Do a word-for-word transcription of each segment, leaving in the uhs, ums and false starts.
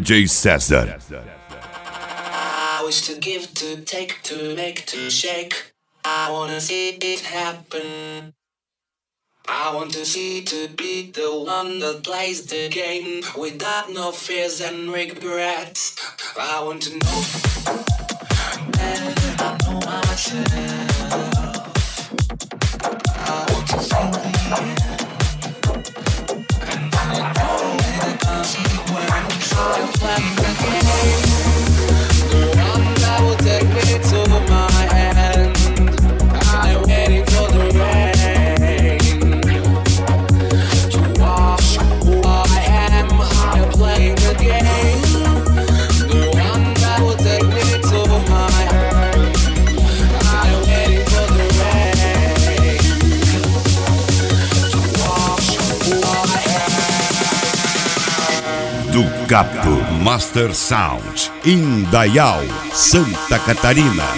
D J César. I wish to give, to take, to make, to shake. I wanna see it happen. I want to see to be the one that plays the game without no fears and regrets. I want to know better than I know myself. I want to feel the end, and I know the consequence. I'm playing the game, the one that will take me to my end. I'm waiting for the rain to wash who I am. I'm playing the game, the one that will take me to my end. I'm waiting for the rain to wash who I am. Ducato Master Sound, Indaial, Santa Catarina.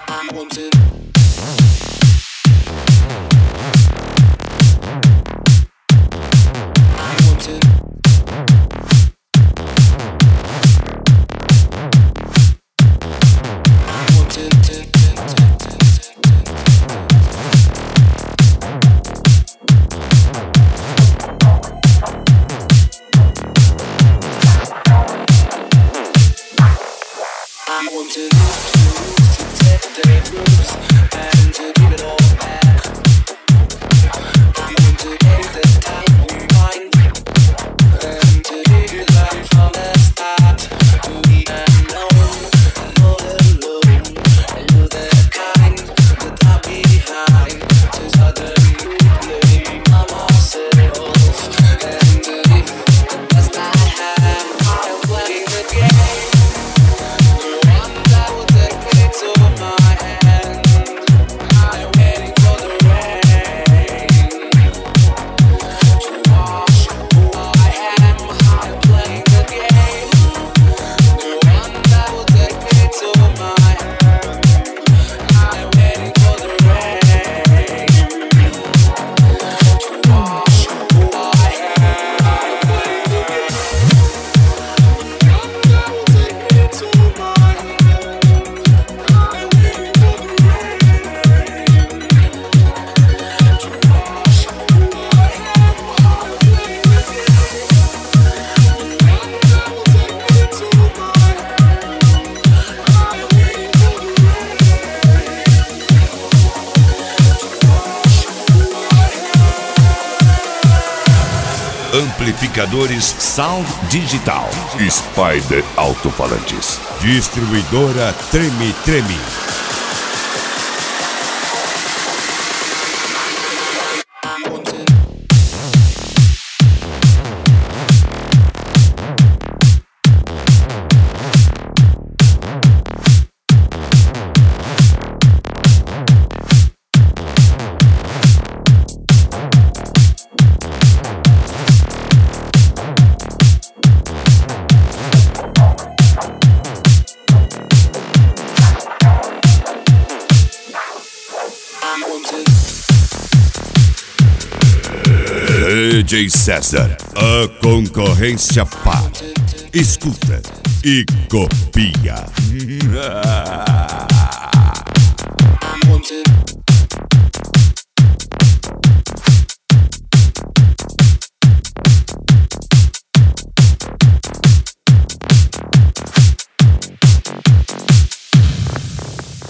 Amplificadores Sound Digital. Spider Alto-Falantes. Distribuidora Treme Treme. D J César, a concorrência para. Escuta e copia.